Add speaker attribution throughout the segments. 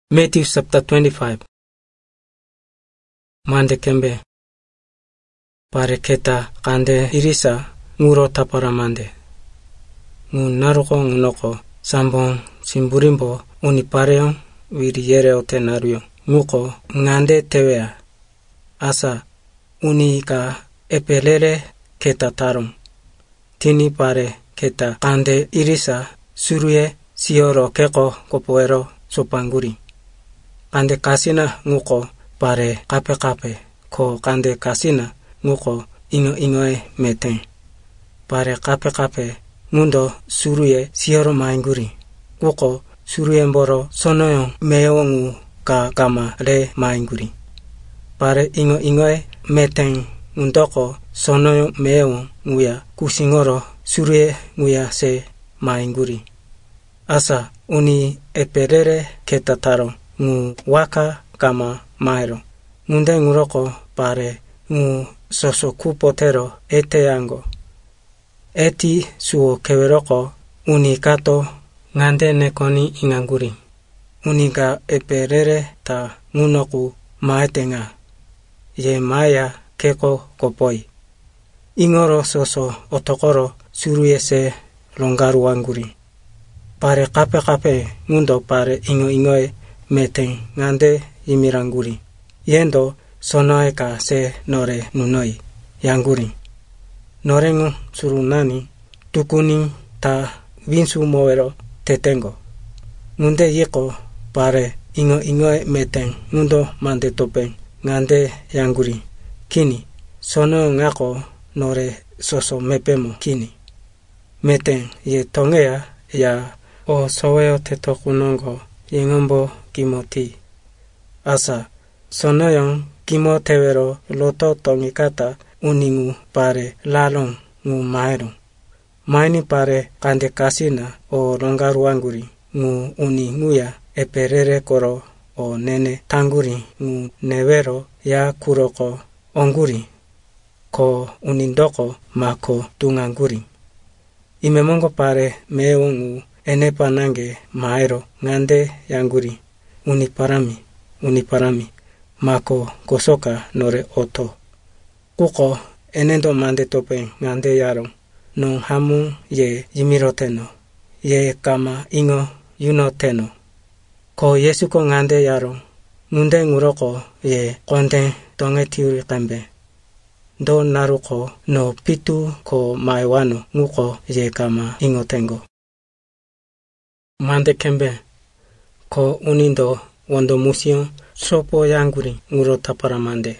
Speaker 1: Matthew chapter 25. Mande kembe. Pare keta kande irisa nguro tapara mande. Ngu naruko ngunoko sambong simburimbo uni pareong wiri yere ote naruyo. Nguko ngande tewea. Asa uni ka epelele keta tarum. Tini pare keta kande irisa suruye sioro keko kopoero sopanguri. Kande kasina nguko pare kape ko kande kasina nguko ingoe meteng. Pare kape ngundo suruye sioro mainguri. Nguko suruye mboro sonoyong meo ngu ka kama le mainguri. Pare ingoe meteng ngundoko sonoyong meo nguya kusingoro suruye nguya se mainguri. Asa uni eperere ketataro ngu waka kama mairo. Ngunde nguroko pare ngu soso kupotero eteango. Eti suo keweroko uni kato ngande nekoni inganguri. Uniga eperere ta ngunoku maetenga. Ye maya keko kopoi. Ingoro soso otokoro suruye se longaru anguri. Pare kape ngundo pare ingoe meteng ngande imiranguri. Yendo sonoe ka se nore nunoi yanguri. Norengu surunani tukuni ta vinsu moero tetengo. Ngunde yeko pare ingoe meteng ngundo mande topeng ngande yanguri. Kini sono ngako nore soso mepemo kini. Meteng ye tongea ya o soweo tetokunongo yengombo kimoti. Asa sonoyong kimo tewero loto tongikata uningu pare lalong ngu maero. Maini pare kande kasina o longaru anguri ngu uni nguya eperere koro o nene tanguri ngu nevero ya kuroko onguri ko unindoko mako tunganguri. Imemongo pare meo ngu enepa nange maero ngande yanguri uni parami mako kosoka nore oto. Kuko enendo mande tope ngande yaro non hamu ye yimiroteno ye kama ingo yunoteno. Ko Yesu ko ngande yaro ngunde nguroko ye konde tonge tiuri kambe. Do naruko no pitu ko maiwano nguko ye kama ingo tengo. Mande kembe ko unindo wondo musio sopo yanguri nguro tapara mande.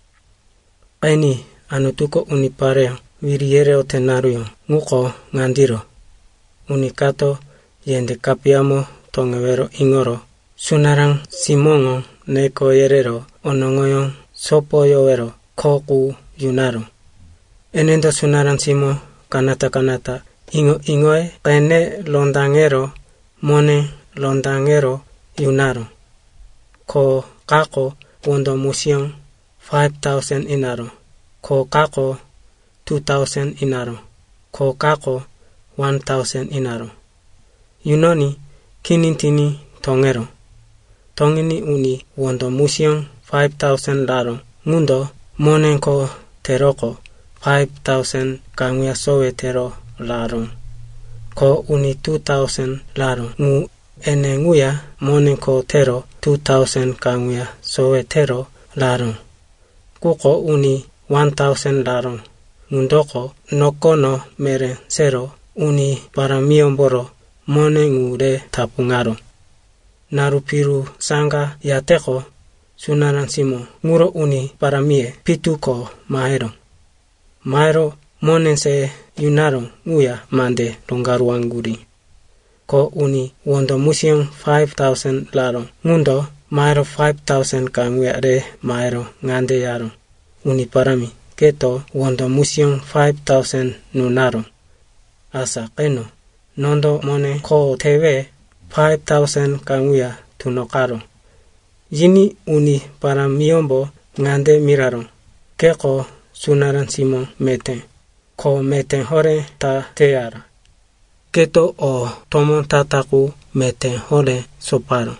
Speaker 1: Aini anutuko unipare wiri yere ote naruyo nguko ngandiro. Unikato yende kapiamo tongewero ingoro. Sunarang simongo neko yerero onongoyon sopo yowero koku yunaro. Enendo sunarang simo kanata ingoe kene londangero mone londangero yunaro. Ko kako wondo musion 5,000 inaro. Ko kako 2,000 inaro. Ko kako 1,000 inaro. Yunoni kinintini tongero. Tongini uni wondo musion 5,000 laro. Ngundo monenko teroko 5,000 kanguya sowe tero laro. Ko uni 2,000 laro. Ngu ene nguya monenko tero 2,000 kanguya sowe tero laro. Kuko uni 1,000 laro. Ngundoko nokono mere sero uni paramiomboro mone ngure tapungaro. Narupiru sanga yateko sunaran simo nguro uni paramie pituko maero. Maero monense yunaro nguya mande longaru anguri. Ko uni wondo musion 5,000 laro. Ngundo maero 5,000 ka nguya re maero ngande yaro. Uni parami keto wondo musion 5,000 nunaro. Asa keno nondo mone ko tewe 5,000 ka nguya tunokaro. Yini uni paramiombo ngande miraro. Keko sunaran simo meten. Ko meten hore ta teara. Keto o tomo tataku meten hore soparo.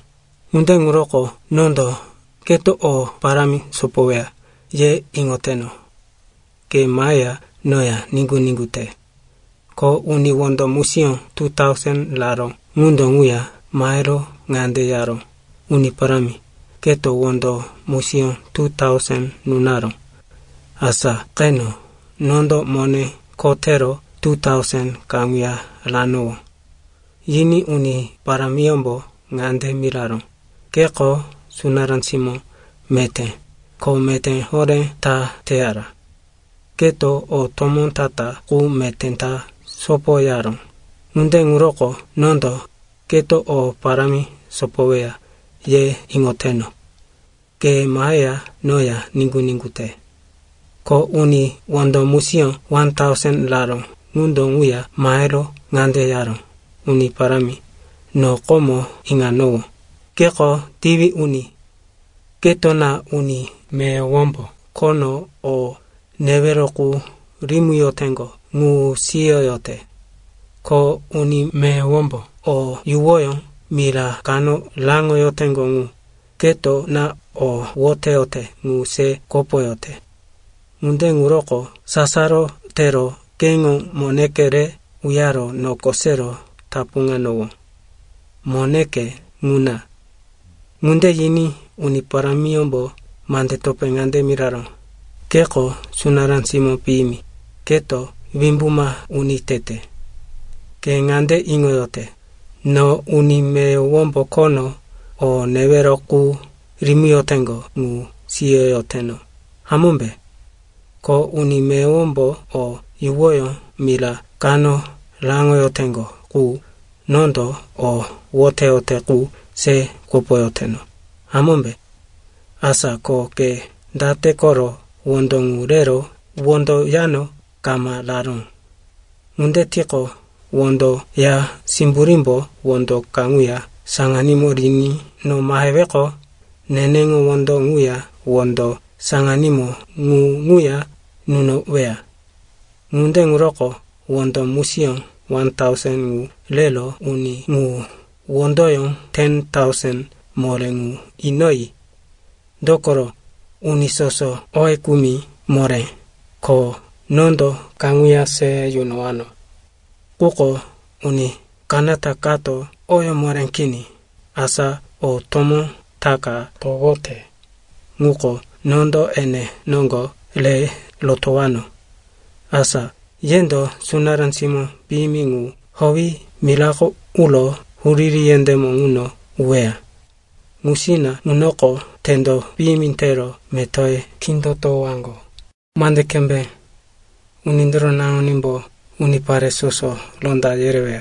Speaker 1: Ngunde nguroko nondo keto o parami sopowea ye ingoteno. Ke maya noya ningu te. Ko uni wondo musion 2000 laro ngundo nguya maero ngande yaro. Uni parami keto wondo musion 2000 nunaro. Asa keno nondo mone kotero 2000 kanguya lano. Yini uni paramiombo ngande miraro. Keko sunaransimo mete. Ko mete hore ta teara. Keto o tomon tata ku metenta sopo yaro. Ngunde nguroko nondo keto o parami sopowea ye ingoteno. Ke maya noya ningu te. Ko uni wondo musion 1000 laro ngundo nguya maero ngande yaro. Uni parami no como inganowo. Keko tivi uni. Keto na uni me wombo. Kono o neveroku rimu yotengo ngu siyo yote. Ko uni me wombo o yuwoyon mira kano lango yotengo ngu. Keto na o wote yote ngu se kopo yote. Ngunde nguroko sasaro tero kengo monekere uyaro no kosero tapunga nowo. Moneke nguna. Ngunde yini uni paramiombo mande tope ngande miraro. Keko sunaransimo pimi. Keto vimbuma uni tete. Ke ngande ingoyote. No uni me wombo kono o neveroku rimiyotengo ngu siyo yoteno. Hamumbe. Ko uni me wombo o yuwoyo mila kano lango yotengo ku nondo o wote yote ku se kopo yoteno. Hamumbe. Asa ko ke date koro wondo ngurero wondo yano kama laron. Ngunde tiko wondo ya simburimbo wondo kanguya sanganimo rini no maheweko nenengo wondo nguya wondo sanganimo nguya nuno wea. Ngunde nguroko wondo musion 1000 ngu lelo uni ngu wondoyon 10,000 more ngu inoi. Dokoro uni soso oekumi more ko nondo kanguya se yunoano. Kuko uni kanata kato oyo morenkini asa o tomo taka togote. Nguko nondo ene nongo le lotowano. Asa yendo sunaransimo bimingu hovi milako ulo huriri yendemo uno uwea. Musina nunoko tendo bimintero metoe kindoto wango. Mande kembe unindro na unimbo unipare soso londa yerewea.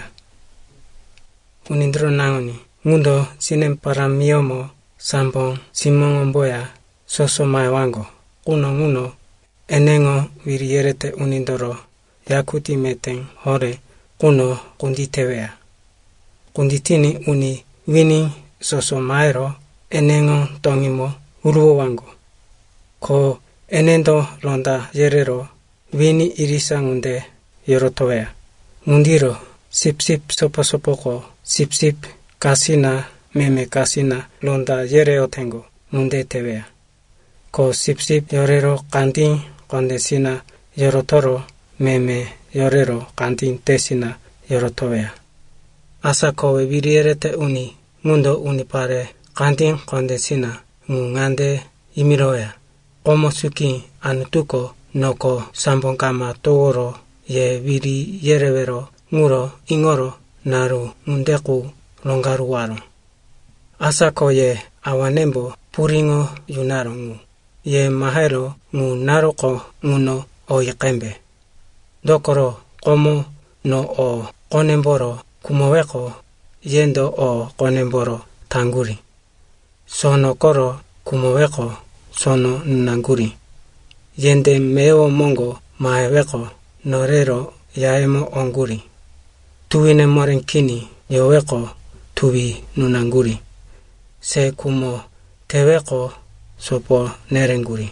Speaker 1: Unindro na uni ngundo sinem paramiomo sambon simongomboya soso mae wango. Uno nguno enengo virierete unindoro yakuti meten hore kuno kunditewea. Kunditini uni wini soso maero enengo tongimo uruo wango. Ko enendo londa yerero wini irisa ngunde yorotowea. Ngundiro sip sopo sip kasina meme kasina londa yereo tengo ngunde tewea. Ko sip yorero kantin kondesina yorotoro meme yorero kantin tesina yorotowea. Asa kowe virierete uni ngundo unipare kantin kondesina ngungande imiroea. Komo suki anutuko noko sambonkama toro ye viri yerevero nguro ingoro naru ngundeku longaru waro. Asa ko ye awanembo puringo yunaro ngu. Ye mahero ngu naroko nguno o yekembe. Dokoro komo no o konemboro kumoweko yendo o konemboro tanguri. Sono koro kumoweko sono nanguri. Yende meo mongo maeweko norero yaemo onguri. Tuwine morenkini yoweko tuwi nunanguri. Se kumo teweko sopo nerenguri.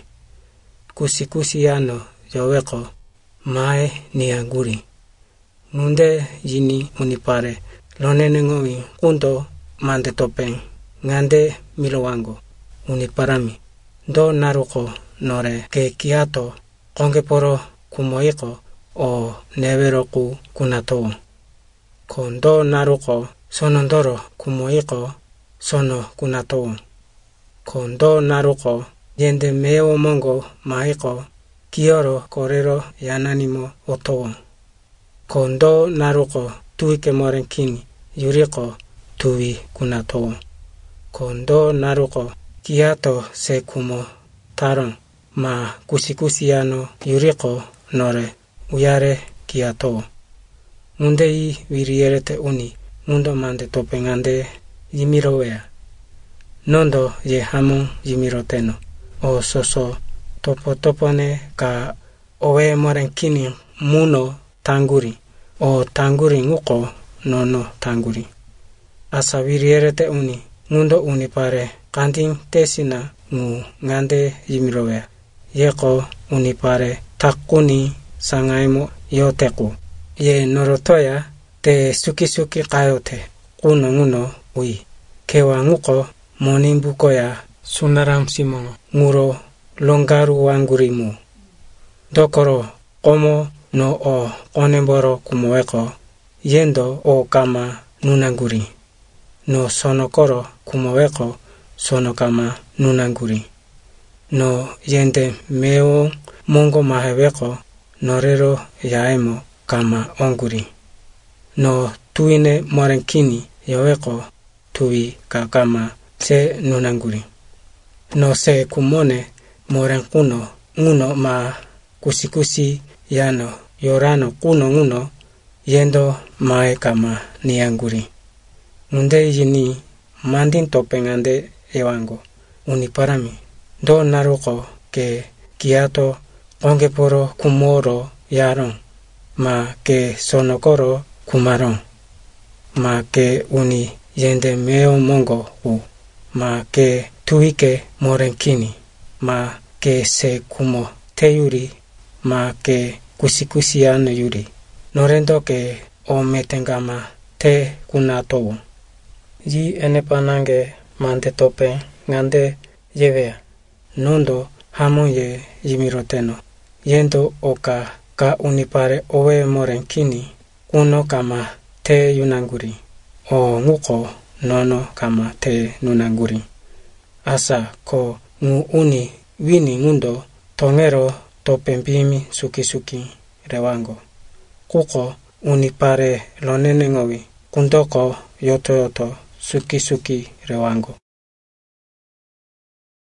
Speaker 1: Kusi yano yoweko mae nianguri. Nunde yini unipare lonenengowi kundo mande topen ngande milowango uniparami do naruko nore ke kiato kongeporo kumoiko o neveroku kunato. Kondo naruko sonondoro kumoiko sono kunato. Kondo naruko yende meo mongo maiko kioro korero yananimo oto. Kondo naruko tuike morenkini yuriko tuwi kunato. Kondo naruko kiato se kumo taron ma kusikusiano yuriko nore uyare kiato. Mundei virierete uni mundo mande topengande yimirowea. Nondo ye hamon yimiroteno. O soso topone ka owe morenkini muno tanguri. O tanguri nguko nono tanguri. Asa virierete uni mundo uni pare kanting tesina ngu ngande yimirowea. Yeko uni pare takuni sangaimo yoteku. Ye norotoya te suki kayote kuno nguno ui. Kewa nguko monimbuko ya sunaram simongo nguro longaru wangurimu. Dokoro komo no o konemboro kumoeko yendo o kama nunanguri. No sonokoro kumoeko sonokama nunanguri. No yende meo mongo maheweko norero yaemo kama onguri. No tuine morenkini yoweko tuwi kakama se nunanguri. No se kumone morenkuno nguno ma kusikusi yano yorano kuno nguno yendo mae kama nianguri. Munde yini mandin topengande ewango uniparami do naruko ke kiato ongeporo kumoro yaron ma ke sonokoro kumaron ma ke uni yende meo mongo u ma ke tuike morenkini ma ke se kumo teyuri ma ke kusikusiano yuri norendo ke o metengama te kunato. Yi enepanange mante tope ngande yevea. Nondo hamon ye yimiroteno. Yendo oka ka unipare owe morenkini kuno kama te yunanguri. O nguko nono kama te nunanguri. Asa ko ngu uni wini ngundo tongero topempimi suki rewango. Kuko unipare lonene ngowi kundoko yoto suki rewango.